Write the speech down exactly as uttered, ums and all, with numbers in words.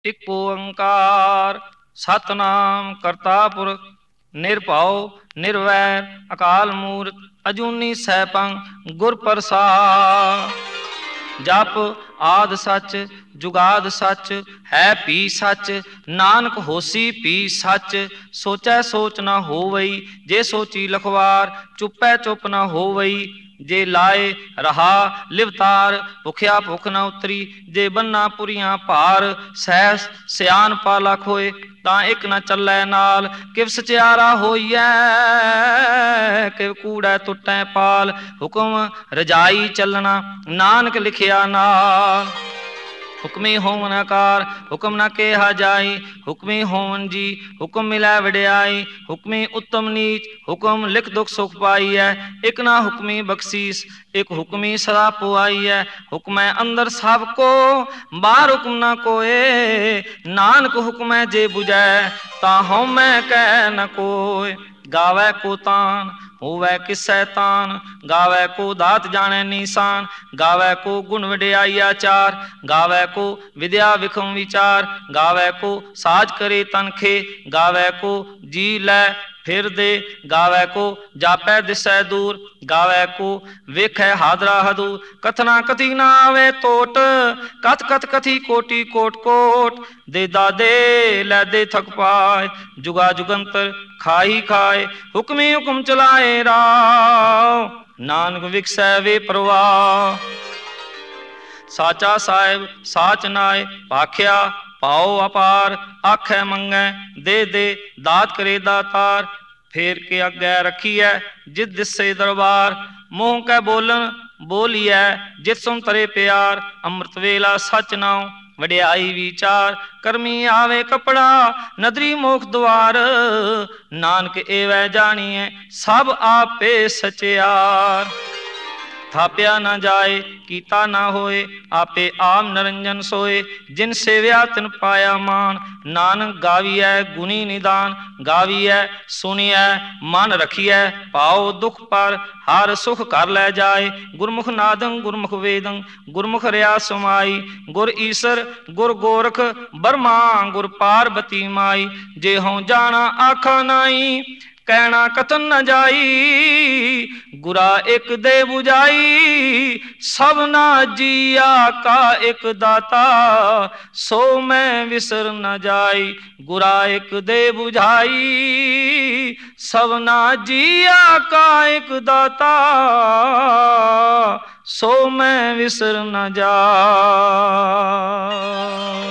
ਇੱਕ ਓੰਕਾਰ ਸਤਨਾਮ ਕਰਤਾ ਪੁਰਖ ਨਿਰਭਉ ਨਿਰਵੈਰ ਅਕਾਲ ਮੂਰਤ ਅਜੂਨੀ ਸੈਭੰ ਗੁਰ ਪ੍ਰਸਾਦਿ। ਜਪ ਆਦਿ ਸੱਚ ਜੁਗਾਦਿ ਸੱਚ ਹੈ ਭੀ ਸੱਚ ਨਾਨਕ ਹੋਸੀ ਭੀ ਸੱਚ। ਸੋਚੈ ਸੋਚ ਨ ਹੋਵਈ ਜੇ ਸੋਚੀ ਲਖਵਾਰ ਚੁੱਪੈ ਚੁੱਪ ਨ ਹੋਵਈ ਜੇ ਲਾਏ ਰਹਾ ਲਿਵਤਾਰ। ਭੁਖਿਆ ਭੁਖ ਨ ਉਤਰੀ ਜੇ ਬੰਨਾ ਪੁਰੀਆਂ ਭਾਰ। ਸਹਿਸ ਸਿਆਣਪਾ ਲੱਖ ਹੋਏ ਤਾਂ ਇੱਕ ਨ ਚੱਲੈ ਨਾਲ। ਕਿਵ ਸਚਿਆਰਾ ਹੋਈਐ ਕਿਵ ਕੂੜੈ ਟੁੱਟੈ ਪਾਲ। ਹੁਕਮ ਰਜਾਈ ਚੱਲਣਾ ਨਾਨਕ ਲਿਖਿਆ ਨਾਲ। ਹੁਕਮੀ ਹੋਵਨ ਆਕਾਰ ਹੁਕਮ ਨ ਕਿਹਾ ਜਾਈ। ਹੁਕਮੀ ਹੋਵਨ ਜੀ ਹੁਕਮ ਮਿਲੈ ਵਡਿਆਈ। ਹੁਕਮੀ ਉੱਤਮ ਨੀਚ ਹੁਕਮ ਲਿਖ ਦੁਖ ਸੁਖ ਪਾਈਐ। ਇੱਕ ਨਾ ਹੁਕਮੀ ਬਖਸ਼ੀਸ ਇੱਕ ਹੁਕਮੀ ਸਦਾ ਪੁਆਈਐ। ਹੁਕਮੈ ਅੰਦਰ ਸਭ ਕੋ ਬਾਹਰ ਹੁਕਮ ਨ ਕੋਇ। ਨਾਨਕ ਹੁਕਮੈ ਜੇ ਬੁਝੈ ਤਾਂ ਹਉਮੈ ਕਹਿ ਨ ਕੋਇ। ਗਾਵੈ ਕੋ ਤਾਨ ਹੋਵੈ ਕਿਸੈ ਤਾਨ ਗਾਵੈ ਕੋ ਦਾਤ ਜਾਣੈ ਨੀਸਾਨ। ਗਾਵੈ ਕੋ ਗੁਣ ਵਡਿਆਈ ਆਚਾਰ ਗਾਵੈ ਕੋ ਵਿਦਿਆ ਵਿਖਮ ਵਿਚਾਰ। ਗਾਵੈ ਕੋ ਸਾਜ ਕਰੇ ਤਨਖੇ ਗਾਵੈ ਕੋ ਜੀ ਲੈ ਫਿਰ ਦੇ। ਗਾਵੈ ਕੋ ਜਾਪੈ ਦਿਸੈ ਦੂਰ ਗਾਵੈ ਕੋ ਵੇਖੈ ਹਾਦਰਾ ਹਦੂਰ। ਕਥਨਾ ਕਥੀ ਨ ਆਵੈ ਟੋਟ ਕਥ ਕਥ ਕਥੀ ਕੋਟੀ ਕੋਟਿ ਕੋਟਿ। ਦੇ ਦਾਦੇ ਲੈਦੇ ਥਕ ਪਾਏ ਜੁਗਾ ਜੁਗੰਤਰ ਖਾਹੀ ਖਾਏ। ਹੁਕਮੀ ਹੁਕਮ ਚਲਾਏ ਰਾਹ ਨਾਨਕ ਵਿਗਸੈ ਵੇ ਪ੍ਰਵਾਹ। ਸਾਚਾ ਸਾਹਿਬ ਸਾਚ ਨਾਇ ਭਾਖਿਆ ਭਾਉ ਅਪਾਰ। ਆਖੈ ਮੰਗੈ ਦੇ ਦੇ ਦਾਤ ਕਰੇ ਦਾਤਾਰ। ਫੇਰ ਕੇ ਆਗੈ ਰਖੀਐ ਜਿਤ ਦਿਸੇ ਦਰਬਾਰ। ਮੂੰਹ ਕੈ ਬੋਲਣ ਬੋਲੀਐ ਜਿਤ ਸੁਨ ਤਰੇ ਪਿਆਰ। ਅੰਮ੍ਰਿਤ ਵੇਲਾ ਸਚ ਨਾਉ ਵਡਿਆਈ ਵਿਚਾਰ। ਕਰਮੀ ਆਵੇ ਕਪੜਾ ਨਦਰੀ ਮੋਖ ਦੁਆਰ। ਨਾਨਕ ਏਵੈ ਜਾਣੀਐ ਸਭ ਆਪੇ ਸਚਿਆਰ। ਥਾਪਿਆ ਨ ਜਾਏ ਕੀਤਾ ਨ ਹੋਏ ਆਪੇ ਆਪ ਨਿਰੰਜਨ ਸੋਏ। ਜਿਨ ਸੇਵਿਆ ਤਿਨ ਪਾਇਆ ਮਾਨ ਨਾਨਕ ਗਾਵੀਐ ਗੁਣੀ ਨਿਦਾਨ। ਗਾਵੀਐ ਸੁਣੀਐ ਮਨ ਰਖੀਐ ਭਾਉ ਦੁਖ ਪਰ ਹਰ ਸੁਖ ਘਰ ਲੈ ਜਾਏ। ਗੁਰਮੁਖ ਨਾਦੰ ਗੁਰਮੁਖ ਵੇਦੰ ਗੁਰਮੁਖ ਰਿਆ ਸਮਾਈ। ਗੁਰ ਈਸਰ ਗੁਰ ਗੋਰਖ ਬਰਮਾ ਗੁਰ ਪਾਰਬਤੀ ਮਾਈ। ਜੇ ਹਉ ਜਾਣਾ ਆਖਾ ਨਾਹੀ ਕਹਿਣਾ ਕਥਨ ਨ ਜਾਈ। ਗੁਰਾ ਇੱਕ ਦੇ ਬੁਝਾਈ ਸਭਨਾ ਜੀਆ ਕਾ ਇੱਕ ਦਾਤਾ। ਸੋ ਮੈਂ ਵਿਸਰ ਨ ਜਾਈ ਗੁਰਾ ਇੱਕ ਦੇ ਬੁਝਾਈ। ਸਭਨਾ ਜੀਆ ਕਾ ਇੱਕ ਦਾਤਾ ਸੋ ਮੈਂ ਵਿਸਰ ਨ ਜਾਈ।